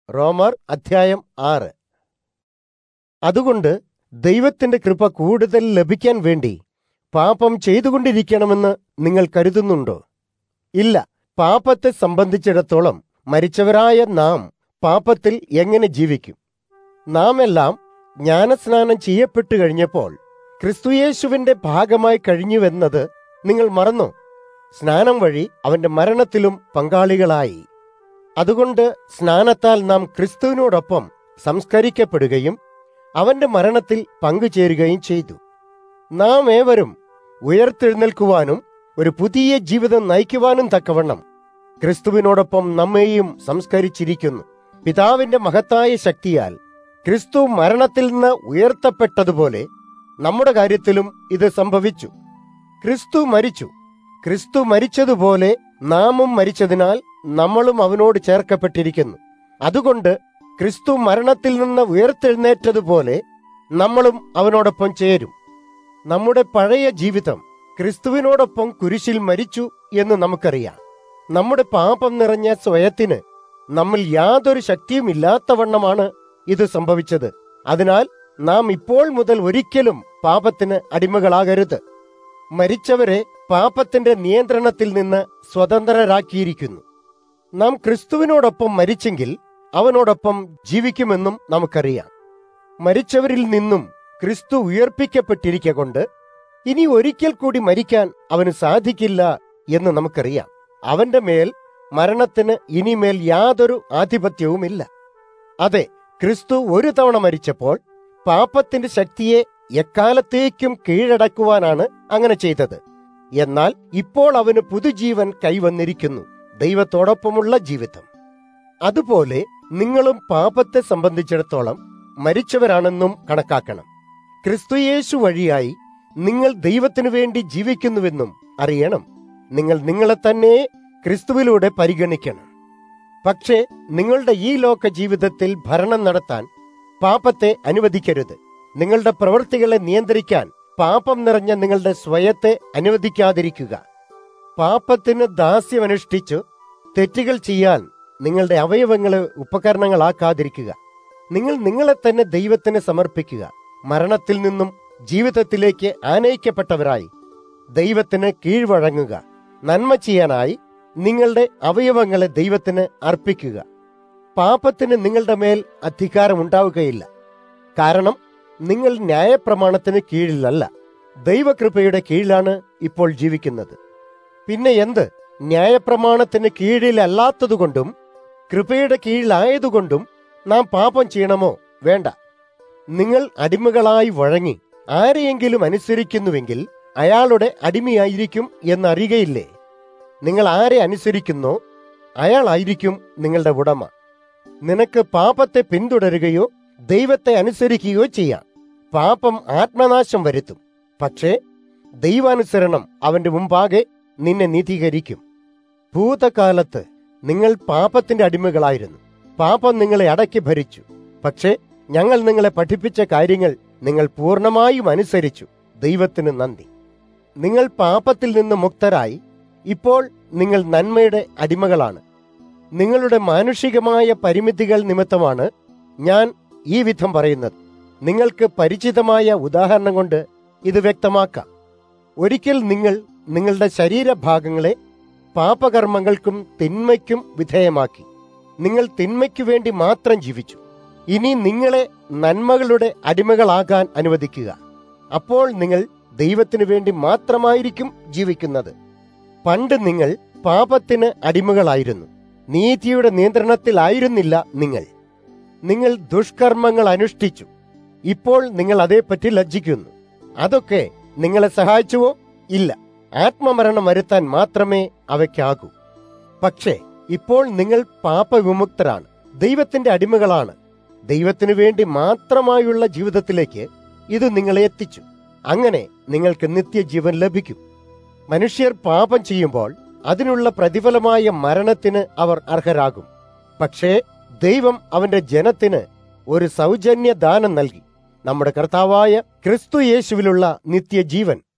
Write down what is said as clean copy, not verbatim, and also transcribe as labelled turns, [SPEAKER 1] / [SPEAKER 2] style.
[SPEAKER 1] റോമർ അധ്യായം 6. അതുകൊണ്ട് ദൈവത്തിന്റെ കൃപ കൂടുതൽ ലഭിക്കാൻ വേണ്ടി പാപം ചെയ്തുകൊണ്ടിരിക്കണമെന്ന് നിങ്ങൾ കരുതുന്നുണ്ടോ? ഇല്ല. പാപത്തെ സംബന്ധിച്ചിടത്തോളം മരിച്ചവരായ നാം പാപത്തിൽ എങ്ങനെ ജീവിക്കും? നാം എല്ലാം ജ്ഞാനസ്നാനം ചെയ്യപ്പെട്ടു കഴിഞ്ഞപ്പോൾ ക്രിസ്തുയേശുവിന്റെ ഭാഗമായി കഴിഞ്ഞുവെന്നത് നിങ്ങൾ മറന്നോ? സ്നാനം വഴി അവന്റെ മരണത്തിലും പങ്കാളികളായി. അതുകൊണ്ട് സ്നാനത്താൽ നാം ക്രിസ്തുവിനോടൊപ്പം സംസ്കരിക്കപ്പെടുകയും അവന്റെ മരണത്തിൽ പങ്കുചേരുകയും ചെയ്തു. നാം ഏവരും ഉയർത്തെഴുന്നേൽക്കുവാനും ഒരു പുതിയ ജീവിതം നയിക്കുവാനും തക്കവണ്ണം ക്രിസ്തുവിനോടൊപ്പം നമ്മെയും സംസ്കരിച്ചിരിക്കുന്നു. പിതാവിന്റെ മഹത്തായ ശക്തിയാൽ ക്രിസ്തു മരണത്തിൽ നിന്ന് ഉയർത്തപ്പെട്ടതുപോലെ നമ്മുടെ കാര്യത്തിലും ഇത് സംഭവിച്ചു. ക്രിസ്തു മരിച്ചു. ക്രിസ്തു മരിച്ചതുപോലെ നാമും മരിച്ചതിനാൽ നമ്മളും അവനോട് ചേർക്കപ്പെട്ടിരിക്കുന്നു. അതുകൊണ്ട് ക്രിസ്തു മരണത്തിൽ നിന്ന് ഉയർത്തെഴുന്നേറ്റതുപോലെ നമ്മളും അവനോടൊപ്പം ചേരും. നമ്മുടെ പഴയ ജീവിതം ക്രിസ്തുവിനോടൊപ്പം കുരിശിൽ മരിച്ചു എന്ന് നമുക്കറിയാം. നമ്മുടെ പാപം നിറഞ്ഞ സ്വയത്തിന് നമ്മിൽ യാതൊരു ശക്തിയും ഇല്ലാത്തവണ്ണമാണ് ഇത് സംഭവിച്ചത്. അതിനാൽ നാം ഇപ്പോൾ മുതൽ ഒരിക്കലും പാപത്തിന് അടിമകളാകരുത്. മരിച്ചവരെ പാപത്തിന്റെ നിയന്ത്രണത്തിൽ നിന്ന് സ്വതന്ത്രരാക്കിയിരിക്കുന്നു. നാം ക്രിസ്തുവിനോടൊപ്പം മരിച്ചെങ്കിൽ അവനോടൊപ്പം ജീവിക്കുമെന്നും നമുക്കറിയാം. മരിച്ചവരിൽ നിന്നും ക്രിസ്തു ഉയർപ്പിക്കപ്പെട്ടിരിക്കൊണ്ട് ഇനി ഒരിക്കൽ കൂടി മരിക്കാൻ അവന് സാധിക്കില്ല എന്ന് നമുക്കറിയാം. അവന്റെ മേൽ മരണത്തിന് ഇനിമേൽ യാതൊരു ആധിപത്യവുമില്ല. അതെ, ക്രിസ്തു ഒരു തവണ മരിച്ചപ്പോൾ പാപത്തിന്റെ ശക്തിയെ എക്കാലത്തേക്കും കീഴടക്കുവാനാണ് അങ്ങനെ ചെയ്തത്. എന്നാൽ ഇപ്പോൾ അവന് പുതുജീവൻ കൈവന്നിരിക്കുന്നു, ദൈവത്തോടൊപ്പമുള്ള ജീവിതം. അതുപോലെ നിങ്ങളും പാപത്തെ സംബന്ധിച്ചിടത്തോളം മരിച്ചവരാണെന്നും കണക്കാക്കണം. ക്രിസ്തുയേശു വഴിയായി നിങ്ങൾ ദൈവത്തിനു വേണ്ടി ജീവിക്കുന്നുവെന്നും അറിയണം. നിങ്ങൾ നിങ്ങളെ തന്നെ ക്രിസ്തുവിലൂടെ പരിഗണിക്കണം. പക്ഷേ നിങ്ങളുടെ ഈ ലോക ജീവിതത്തിൽ ഭരണം നടത്താൻ പാപത്തെ അനുവദിക്കരുത്. നിങ്ങളുടെ പ്രവൃത്തികളെ നിയന്ത്രിക്കാൻ പാപം നിറഞ്ഞ നിങ്ങളുടെ സ്വയത്തെ അനുവദിക്കാതിരിക്കുക. പാപത്തിന് ദാസ്യമനുഷ്ഠിച്ചു തെറ്റുകൾ ചെയ്യാൻ നിങ്ങളുടെ അവയവങ്ങളെ ഉപകരണങ്ങളാക്കാതിരിക്കുക. നിങ്ങൾ നിങ്ങളെ തന്നെ ദൈവത്തിന് സമർപ്പിക്കുക. മരണത്തിൽ നിന്നും ജീവിതത്തിലേക്ക് ആനയിക്കപ്പെട്ടവരായി ദൈവത്തിന് കീഴ്വഴങ്ങുക. നന്മ ചെയ്യാനായി നിങ്ങളുടെ അവയവങ്ങളെ ദൈവത്തിന് അർപ്പിക്കുക. പാപത്തിന് നിങ്ങളുടെ മേൽ അധികാരമുണ്ടാവുകയില്ല. കാരണം നിങ്ങൾ ന്യായപ്രമാണത്തിന് കീഴിലല്ല, ദൈവകൃപയുടെ കീഴിലാണ് ഇപ്പോൾ ജീവിക്കുന്നത്. പിന്നെ എന്ത്? ന്യായപ്രമാണത്തിന് കീഴിലല്ലാത്തതുകൊണ്ടും കൃപയുടെ കീഴിലായതുകൊണ്ടും നാം പാപം ചെയ്യണമോ? വേണ്ട. നിങ്ങൾ അടിമകളായി വഴങ്ങി ആരെയെങ്കിലും അനുസരിക്കുന്നുവെങ്കിൽ അയാളുടെ അടിമയായിരിക്കും എന്നറിയുകയില്ലേ? നിങ്ങൾ ആരെ അനുസരിക്കുന്നോ അയാളായിരിക്കും നിങ്ങളുടെ ഉടമ. നിനക്ക് പാപത്തെ പിന്തുടരുകയോ ദൈവത്തെ അനുസരിക്കുകയോ ചെയ്യാം. പാപം ആത്മനാശം വരുത്തും, പക്ഷേ ദൈവാനുസരണം അവന്റെ മുമ്പാകെ നിന്നെ നീതീകരിക്കും. ഭൂതകാലത്ത് നിങ്ങൾ പാപത്തിന്റെ അടിമകളായിരുന്നു. പാപം നിങ്ങളെ അടക്കി ഭരിച്ചു. പക്ഷേ ഞങ്ങൾ നിങ്ങളെ പഠിപ്പിച്ച കാര്യങ്ങൾ നിങ്ങൾ പൂർണ്ണമായും അനുസരിച്ചു. ദൈവത്തിന് നന്ദി. നിങ്ങൾ പാപത്തിൽ നിന്ന് മുക്തരായി ഇപ്പോൾ നിങ്ങൾ നന്മയുടെ അടിമകളാണ്. നിങ്ങളുടെ മാനുഷികമായ പരിമിതികൾ നിമിത്തമാണ് ഞാൻ ഈ വിധം പറയുന്നത്. നിങ്ങൾക്ക് പരിചിതമായ ഉദാഹരണം കൊണ്ട് ഇത് വ്യക്തമാക്കാം. ഒരിക്കൽ നിങ്ങൾ നിങ്ങളുടെ ശരീരഭാഗങ്ങളെ പാപകർമ്മങ്ങൾക്കും തിന്മയ്ക്കും വിധേയമാക്കി. നിങ്ങൾ തിന്മയ്ക്കു വേണ്ടി മാത്രം ജീവിച്ചു. ഇനി നിങ്ങളെ നന്മകളുടെ അടിമകളാകാൻ അനുവദിക്കുക. അപ്പോൾ നിങ്ങൾ ദൈവത്തിനു വേണ്ടി മാത്രമായിരിക്കും ജീവിക്കുന്നത്. പണ്ട് നിങ്ങൾ പാപത്തിന് അടിമകളായിരുന്നു. നീതിയുടെ നിയന്ത്രണത്തിലായിരുന്നില്ല നിങ്ങൾ ദുഷ്കർമ്മങ്ങൾ അനുഷ്ഠിച്ചു. ഇപ്പോൾ നിങ്ങൾ അതേപ്പറ്റി ലജ്ജിക്കുന്നു. അതൊക്കെ നിങ്ങളെ സഹായിച്ചുവോ? ഇല്ല. ആത്മമരണം വരുത്താൻ മാത്രമേ അവയ്ക്കാകൂ. പക്ഷേ ഇപ്പോൾ നിങ്ങൾ പാപവിമുക്തരാണ്, ദൈവത്തിന്റെ അടിമകളാണ്. ദൈവത്തിനു വേണ്ടി മാത്രമായുള്ള ജീവിതത്തിലേക്ക് ഇത് നിങ്ങളെ എത്തിച്ചു. അങ്ങനെ നിങ്ങൾക്ക് നിത്യജീവൻ ലഭിക്കും. മനുഷ്യർ പാപം ചെയ്യുമ്പോൾ അതിനുള്ള പ്രതിഫലമായ മരണത്തിന് അവർ അർഹരാകും. പക്ഷേ ദൈവം അവന്റെ ജനത്തിന് ഒരു സൗജന്യ ദാനം നൽകി, നമ്മുടെ കർത്താവായ ക്രിസ്തു യേശുവിലുള്ള നിത്യജീവൻ.